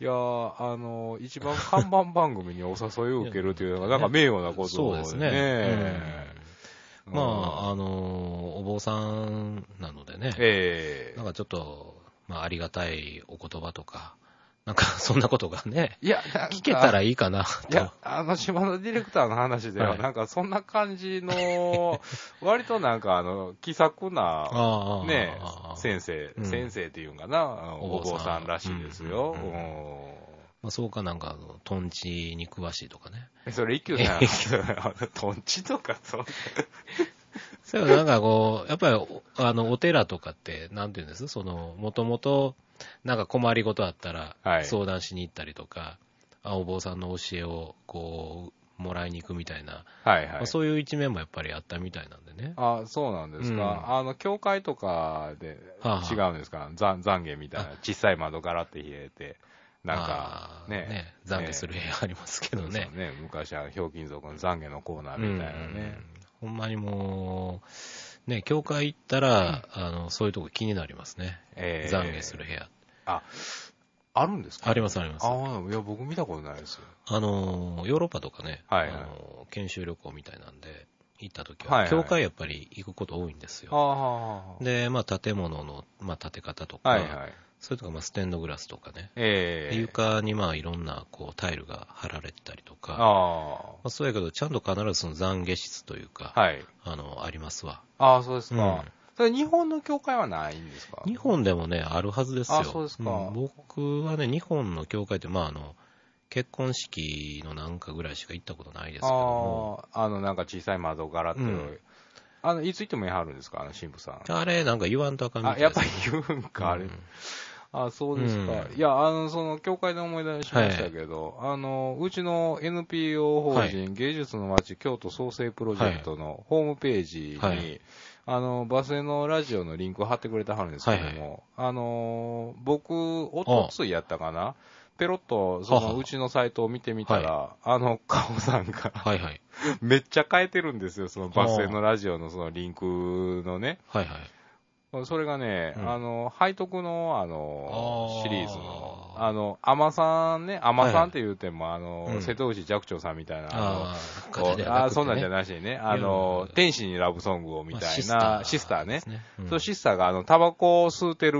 いや一番看板番組にお誘いを受けるというのが、なんか名誉なことそうですね。まあ、お坊さんなのでね、なんかちょっと、まあ、ありがたいお言葉とか、なんか、そんなことがね、聞けたらいいかなと。 いや、島田ディレクターの話では、なんか、そんな感じの、割となんか、気さくな、ね、先生っていうんかな、お坊さんらしいですよ。 まあ、そうかなんか、トンチに詳しいとかね。 それ一休さん、トンチとか、 そうなんかこう、やっぱり、お寺とかって、なんていうんですもともと、なんか困りごとあったら、相談しに行ったりとか、お坊さんの教えを、こう、もらいに行くみたいな、まあ、そういう一面もやっぱりあったみたいなんでね。 そうなんですか。教会とかで違うんですか、懺悔みたいな、小さい窓ガラって入れて、なんか、ね。 懺悔する部屋ありますけどね。 そうね、昔はひょうきん族の懺悔のコーナーみたいなね。 ほんまにもう、ね、教会行ったら、そういうとこ気になりますね。懺悔する部屋。 あるんですか？ あります、あります。 いや、僕見たことないですよ。 ヨーロッパとかね、研修旅行みたいなんで、行った時は、教会やっぱり行くこと多いんですよ。で、まあ、建物の、まあ、建て方とか、それとか、まあ、ステンドグラスとかね。床に、まあ、いろんな、こう、タイルが貼られてたりとか。まあ、そうやけど、ちゃんと必ずその懺悔室というか、ありますわ。 そうですか。それ日本の教会はないんですか？ 日本でもね、あるはずですよ。 そうですか。 僕はね、日本の教会って、まあ、結婚式のなんかぐらいしか行ったことないですけども。 なんか小さい窓柄って、いつ行ってもやはるんですか、神父さん。 あれ、なんか言わんとあかんみたいです。 やっぱり言うんか、あれ。そうですか。いや、その、教会で思い出しましたけど、うちの NPO 法人、芸術の街京都創生プロジェクトのホームページに、バスへのラジオのリンクを貼ってくれてはるんですけども、僕、おとついやったかな、ペロッと、うちのサイトを見てみたら、カオさんが、めっちゃ変えてるんですよ、そのバスへのラジオのそのリンクのね。それがね、背徳の、シリーズの、海さんね、海さんって言うても、瀬戸内寂聴さんみたいな、そんなんじゃなしにね、天使にラブソングをみたいな、シスターね。そのシスターが、タバコを吸うてる、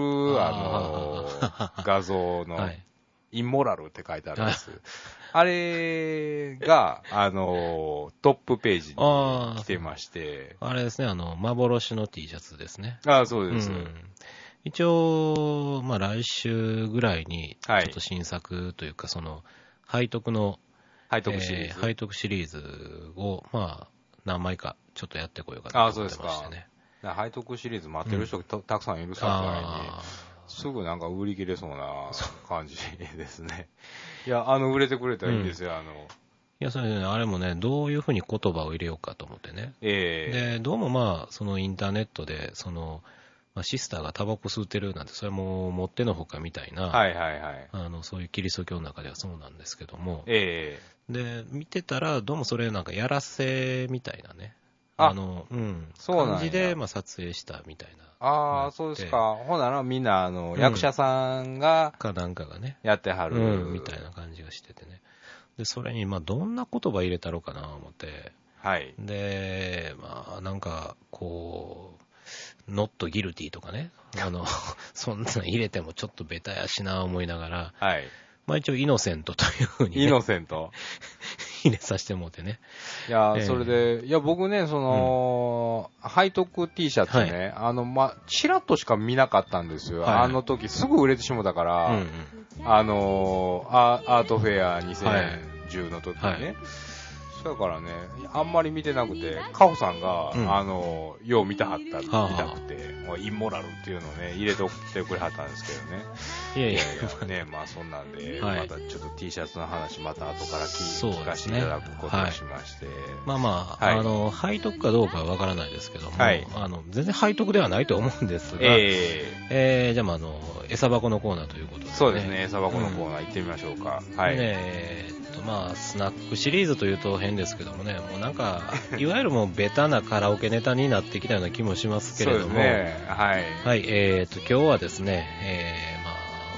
画像の、インモラルって書いてあるんです。あれが、トップページに来てまして。 あれですね、幻の T シャツですね。 そうです。 一応、まあ来週ぐらいに、ちょっと新作というか、背徳の、 背徳シリーズ。 背徳シリーズを、まあ、何枚かちょっとやってこようかなと思ってましてね。 背徳シリーズ待ってる人たくさんいるさかいに、すぐなんか売り切れそうな感じですね。いや、売れてくれたらいいんですよ、 いや、それね、あれもね、どういうふうに言葉を入れようかと思ってね。で、どうもまあ、そのインターネットで、まあ、シスターがタバコ吸ってるなんて、それももってのほかみたいな、そういうキリスト教の中ではそうなんですけども、で、見てたら、どうもそれなんかやらせみたいなね、そう感じで、まあ、撮影したみたいな。 そうですか。ほんならみんな、役者さんが、 かなんかがね、 やってはる、 みたいな感じがしててね。で、それに、まあ、どんな言葉入れたろうかな、思って。で、まあ、なんか、こう、not guilty とかね、そんなの入れてもちょっとベタやしな、思いながら、まあ一応イノセントというふうに、ね、 イノセント入れさせてもらってね。 いや、それで、いや、僕ね、背徳 T シャツね、まあ、ちらっとしか見なかったんですよ。あの時、すぐ売れてしもたから、アートフェア2010の時にね。だからね、あんまり見てなくて、カホさんが、よう見たくて、インモラルっていうのをね、入れて送ってくれはったんですけどね。いやね、まあそんなんで、またちょっと T シャツの話、また後から聞かせていただくことにしまして。 まあまあ、背徳かどうかはわからないですけども、全然背徳ではないと思うんですが、じゃあまあ、餌箱のコーナーということで、ね。 そうですね、餌箱のコーナー行ってみましょうか。 まあ、スナックシリーズというと変ですけどもね、もうなんか、いわゆるもうベタなカラオケネタになってきたような気もしますけれども、今日はですね、まあ、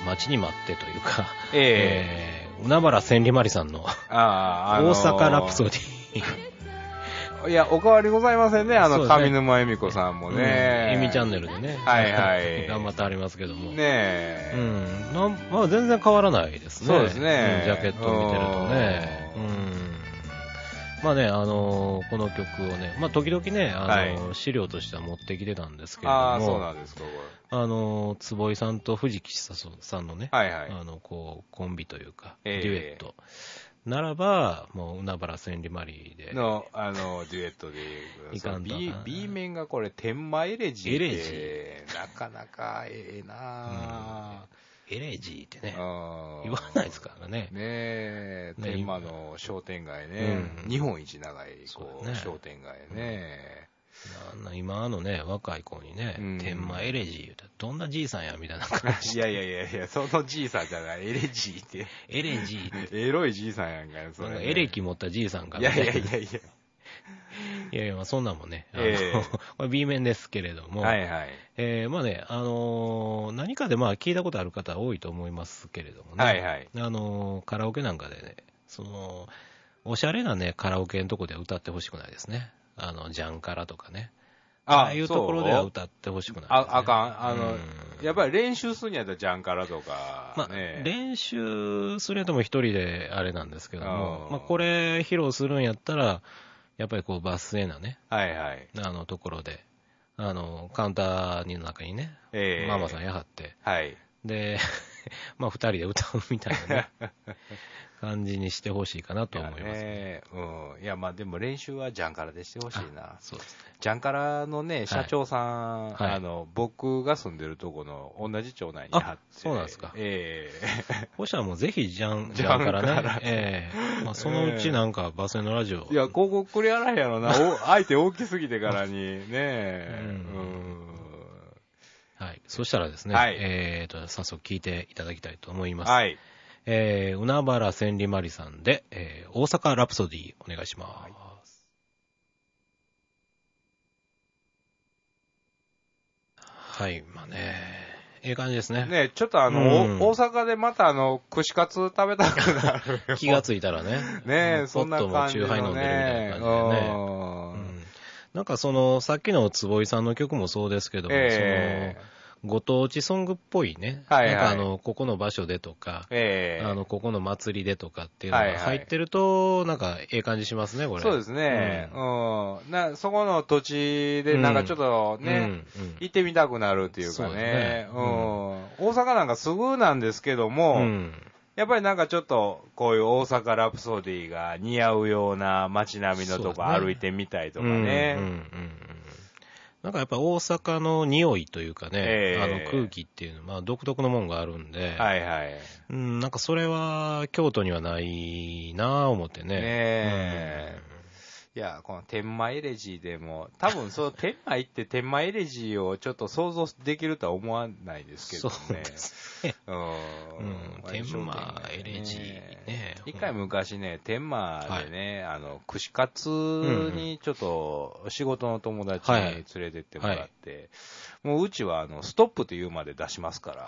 待ちに待ってというか、海原千里マリさんの大阪ラプソディ。 いや、お変わりございませんね、上沼恵美子さんもね。 恵美チャンネルでね。 はいはい。 頑張ってありますけども。 ねえ。 まあ全然変わらないですね。 そうですね。 ジャケットを見てるとね。まあね、この曲をね、まあ時々ね、資料としては持ってきてたんですけれども。 そうなんですか、これ。坪井さんと藤木久さんのね、こう、コンビというか、デュエット。ならば、もう、海原千里マリで。 デュエットでいかんと。B 面がこれ、天満エレジーって、なかなかなエレジーってね、言わないですからね。 ねえ、天満の商店街ね。日本一長い、商店街ね。 今のね、若い子にね、天満エレジー言うたら、どんなじいさんやみたいな感じ。 いや、そのじいさんじゃない、エレジーって。 エレジーって。 エロいじいさんやんかよ、それ。 エレキ持ったじいさんからね。いや、まあそんなんもね、これ B 面ですけれども、 はいはい。 まあね、何かでまあ聞いたことある方多いと思いますけれどもね、 はいはい。 カラオケなんかでね、おしゃれなね、カラオケのとこでは歌ってほしくないですね。ジャンカラとかね。ああいうところでは歌ってほしくない、ね。 あかん。やっぱり練習するんやったらジャンカラとか、 まあ、練習するやとも一人であれなんですけども、まあ、これ披露するんやったら、やっぱりこう、バス停なね。 はいはい。 ところで、カウンターの中にね、ママさんやはって、 はい。 で、まあ、二人で歌うみたいなね。感じにしてほしいかなと思いますね。 いや、まあでも練習はジャンカラでしてほしいな。 そうですね。 ジャンカラのね、社長さん、僕が住んでるとこの同じ町内にあって。 そうなんですか。そしたらもうぜひジャンカラね。まあそのうちなんかバスのラジオ。 いや、広告くれやらへんやろな。相手大きすぎてからにね。 はい。そしたらですね、早速聞いていただきたいと思います。 はい。 海原千里マリさんで、大阪ラプソディお願いします。はい、まあね、感じですね。 ね、ちょっと大阪でまた串カツ食べたくなる。 気がついたらね。 ね、そんな感じのね。 ポットもチューハイ飲んでるみたいな感じでね。なんかさっきの坪井さんの曲もそうですけども、ご当地ソングっぽいね。なんかここの場所でとか、ここの祭りでとかっていうのが入ってると、なんか感じしますね、これ。 そうですね。そこの土地でなんかちょっとね、行ってみたくなるっていうかね。大阪なんかすぐなんですけども、やっぱりなんかちょっとこういう大阪ラプソディが似合うような街並みのとこ歩いてみたいとかね。 なんかやっぱ大阪の匂いというかね、空気っていうのは、まあ独特のもんがあるんで、なんかそれは京都にはないなぁ思ってね。 いや、この天満エレジーでも、多分天満行って天満エレジーをちょっと想像できるとは思わないですけどね。 そうですね。天満エレジーね。 一回昔ね、天満でね、串カツにちょっと仕事の友達に連れてってもらって、もううちはストップというまで出しますから、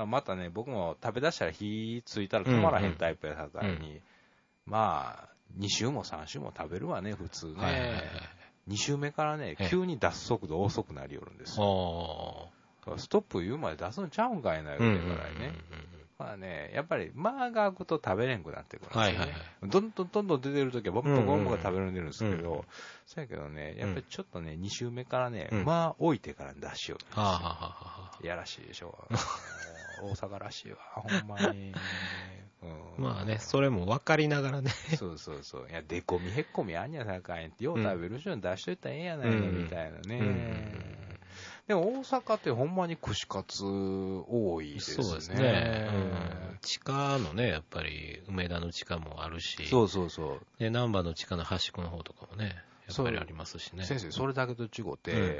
またね、僕も食べ出したら火ついたら止まらへんタイプやさかいに、まあ、2週も3週も食べるわね、普通ね。2週目からね、急に出す速度遅くなりよるんですよ。ストップ言うまで出すのちゃうんかいな、言うてからね。まあね、やっぱり、間が空くと食べれんくなってくるんですよね。どんどん出てるときは、ボンボンが食べるんでるんですけど、そうやけどね、やっぱりちょっとね、2週目からね、間置いてから出しよるんですよ。やらしいでしょ。大阪らしいわ、ほんまに。 まあね、それも分かりながらね。 そう。いや、でこみへっこみあんやさかいって、よう食べる人に出しといたらええやないの、みたいなね。でも大阪ってほんまに串カツ多いですね。そうですね。 地下のね、やっぱり梅田の地下もあるし。 そう。 で、難波の地下の端っこの方とかもね。やっぱりありますしね。 先生、それだけと違って、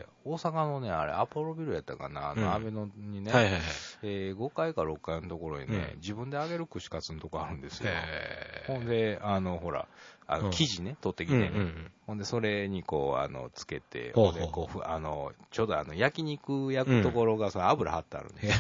大阪のね、あれ、アポロビルやったかな、アベノにね、5階か6階のところにね、自分で揚げる串カツのとこあるんですよ。ほんで、ほら、生地ね、取ってきてね。ほんで、それにこう、つけて、ほんで、ちょうど焼肉焼くところが、油張ってあるんですよ。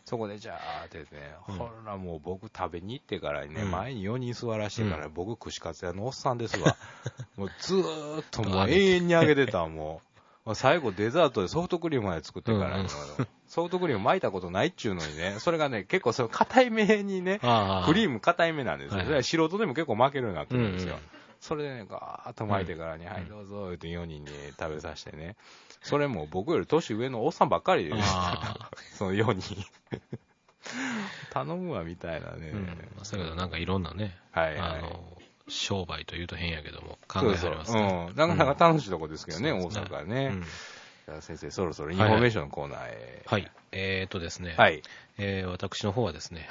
そこでじゃーってね、ほらもう僕食べに行ってからね、前に4人座らしてから、僕串カツ屋のおっさんですわ。もうずーっともう永遠にあげてた、もう。最後デザートでソフトクリームまで作ってから、ソフトクリーム巻いたことないっちゅうのにね、それがね、結構その硬いめにね、クリーム硬いめなんですよ。それは素人でも結構巻けるようになってるんですよ。それでね、ガーッと巻いてからに、はい、どうぞ、って4人に食べさせてね。それも僕より年上のおっさんばっかりで、その4人。頼むわ、みたいなね。 それがなんかいろんなね、商売というと変やけども、考えられますね。 なかなか楽しいとこですけどね、大阪ね。じゃあ先生、そろそろインフォメーションのコーナーへ。 はい。ですね、私の方はですね、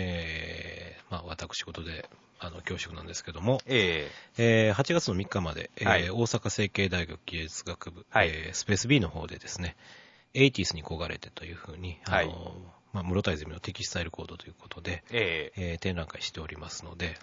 私事で、恐縮なんですけども、8月の3日まで、大阪成蹊大学芸術学部、スペース B の方でですね、80s に焦がれてというふうに、室田泉のテキスタイルコードということで、展覧会しておりますので、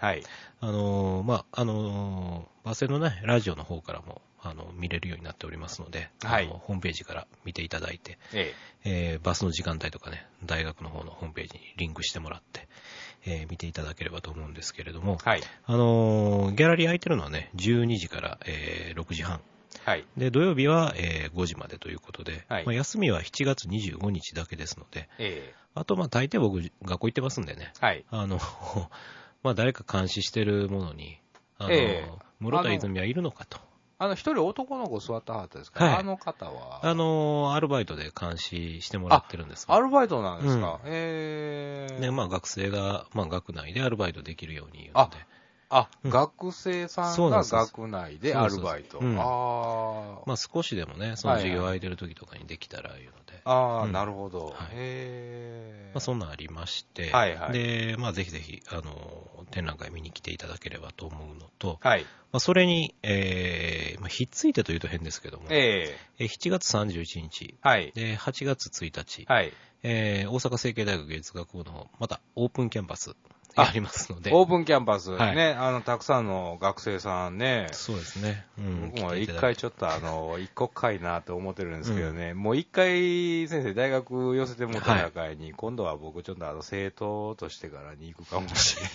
バスへのね、ラジオの方からも、見れるようになっておりますので、ホームページから見ていただいて、バスの時間帯とかね、大学の方のホームページにリンクしてもらって、見ていただければと思うんですけれども、ギャラリー空いてるのはね、12時から、6時半。で土曜日は、5時までということで、休みは7月25日だけですので、あと大抵僕学校行ってますんでね、誰か監視してるものに室田泉はいるのかと。 一人男の子座ったはったですか、あの方はアルバイトで監視してもらってるんです。 アルバイトなんですか。 で学生が、学内でアルバイトできるように言うので。 学生さんが学内でアルバイト。 少しでもね、その授業空いてる時とかにできたらいうので。なるほど。 そんなんありまして、で、ぜひぜひ、展覧会見に来ていただければと思うのと、それに、ひっついてというと変ですけども、7月31日、で8月1日、大阪成蹊大学芸術学部の方、またオープンキャンパス、やりますので。 オープンキャンパス、ね、たくさんの学生さんね。 そうですね。 僕も一回ちょっと行こっかいなと思ってるんですけどね、もう一回先生大学寄せてもらった中に、今度は僕ちょっと生徒としてからに行くかもしれない。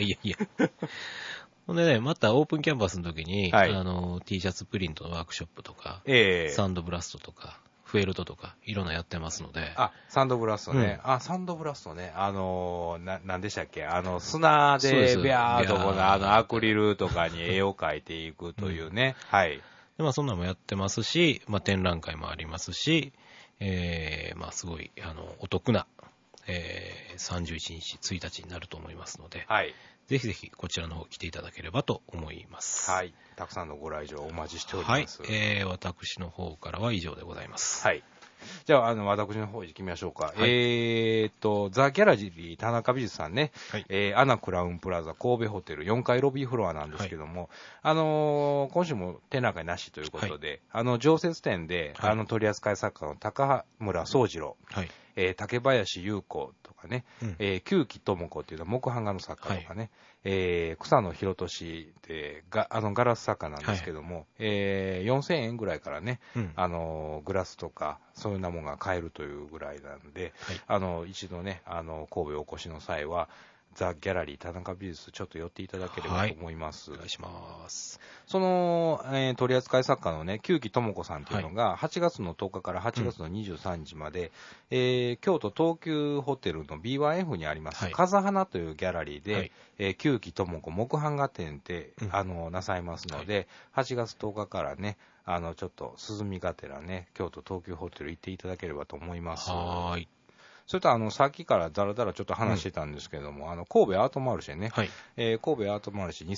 いや。ほんでね、またオープンキャンパスの時に、T シャツプリントのワークショップとか、サンドブラストとか、フェルトとか、いろんなやってますので。 サンドブラストね。サンドブラストね。なんでしたっけ砂でビャーとこのアクリルとかに絵を描いていくというね。 で、そんなのもやってますし、展覧会もありますし、すごい、お得な、31日、1日になると思いますので、ぜひぜひこちらの方来ていただければと思います。 たくさんのご来場お待ちしております。 私の方からは以上でございます。 じゃあ、私の方行きましょうか。ザ・ギャラリー田中美術さんね、アナクラウンプラザ神戸ホテル4階ロビーフロアなんですけども、今週も展覧会なしということで、常設展で、取扱作家の高村宗次郎、竹林優子とかね、久木智子っていうのは木版画の作家とかね、草野博俊でガラス作家なんですけども、4000円ぐらいからね、グラスとかそういうようなものが買えるというぐらいなんで、一度ね神戸お越しの際はザ・ギャラリー田中美術ちょっと寄っていただければと思います。 お願いします。 その、取扱作家のね久木智子さんっていうのが8月の10日から8月の23日まで、京都東急ホテルの B1F にあります、風花というギャラリーで、久木智子木版画展ってなさいますので、8月10日からねちょっと涼みがてらね京都東急ホテル行っていただければと思います。それとさっきからだらだらちょっと話してたんですけども、神戸アートマルシェね、神戸アートマルシェ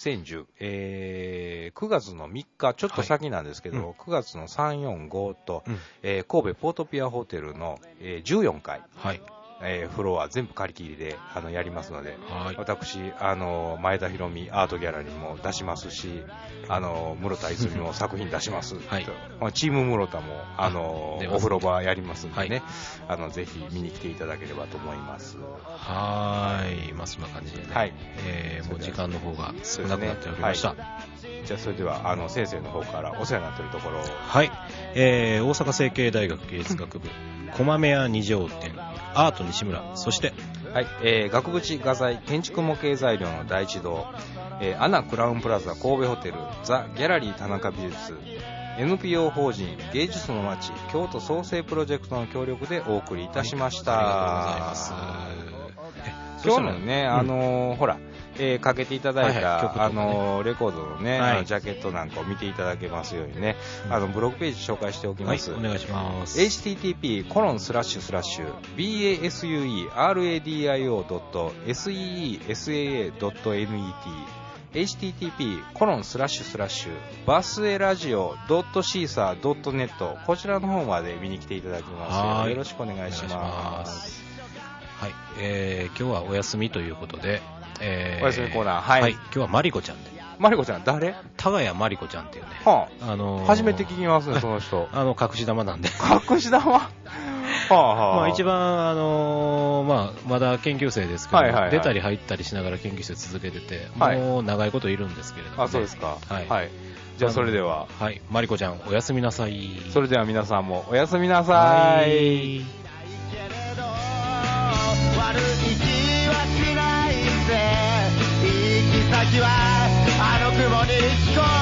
2010、9月の3日、ちょっと先なんですけど、9月の3、4、5と、神戸ポートピアホテルの、14階、フロア全部借り切りでやりますので、私前田博美アートギャラリーも出しますし、室田泉も作品出します、チーム室田もお風呂場やりますんでね、ぜひ見に来ていただければと思います。 そんな感じでね、もう時間の方が少なくなっておりました。 じゃあそれでは先生の方からお世話になっているところを、 大阪成蹊大学芸術学部駒目屋二条店アート西村、そして、 はい、額縁画材建築模型材料の第一堂、アナクラウンプラザ神戸ホテル、ザ・ギャラリー田中美術、NPO 法人芸術の街京都創生プロジェクトの協力でお送りいたしました。 ありがとうございます。 今日のね、ほら、かけていただいた、レコードのね、ジャケットなんかを見ていただけますようにね、ブログページ紹介しておきます。 お願いします。 http://basuradio.seesaa.net http://buseradio.caesar.net こちらの方まで見に来ていただきます。よろしくお願いします。 はい、今日はお休みということで、 お休みコーナー、 はい、今日はマリコちゃんで。 マリコちゃん誰？ 田谷マリコちゃんっていうね。 初めて聞きますね、その人。 隠し玉なんで。 隠し玉一番、まだ研究生ですけど、出たり入ったりしながら研究生続けてて、もう長いこといるんですけれども、ね。 そうですか。はい。じゃあそれでは。 はい。マリコちゃん、おやすみなさい。 それでは皆さんもおやすみなさい。悪い気はしないぜ。行き先はあの雲に聞こえ